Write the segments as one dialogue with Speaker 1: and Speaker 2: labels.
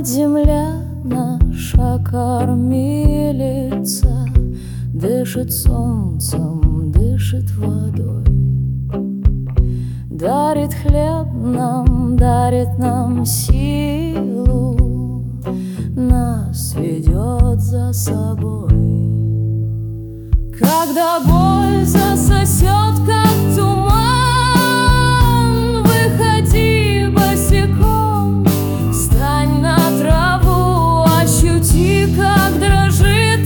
Speaker 1: Мать земля, наша кормилица, дышит солнцем, дышит водой, дарит хлеб нам, дарит нам силу, нас ведет за собой. Когда боль засосет, как туман, выходи босиком, встань на траву, ощути, как дрожит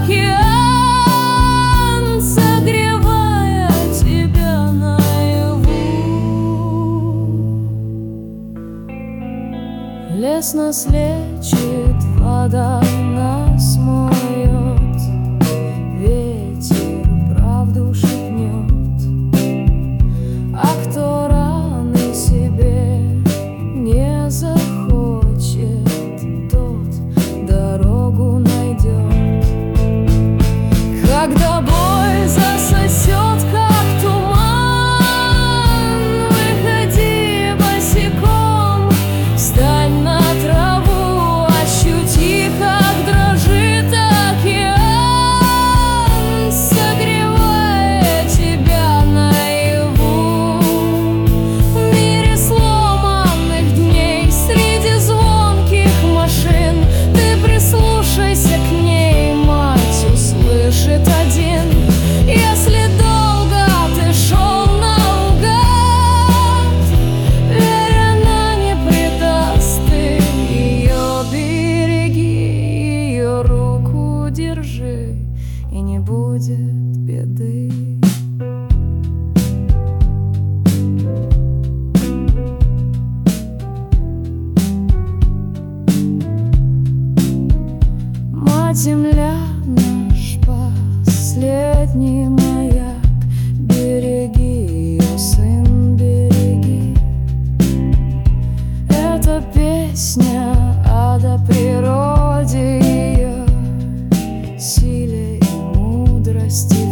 Speaker 1: океан, согревая тебя наяву. Лес нас лечит, вода нас моет, ветер правду шепнет. А кто раны себе не захочет, тот дорогу найдет. Когда боль засосет, как туман, выходи босиком, встань на траву, ощути, как дрожит океан, согревая тебя наяву. В мире сломанных дней, среди звонких машин, ты прислушайся к ней, мать услышит один. Если долго ты шел наугад, верь, она не предаст, ты ее береги, ее руку держи, и не будет беды. Мать земля, наш последний маяк, береги ее, сын, береги. Это песня о природе, ее силе и мудрости.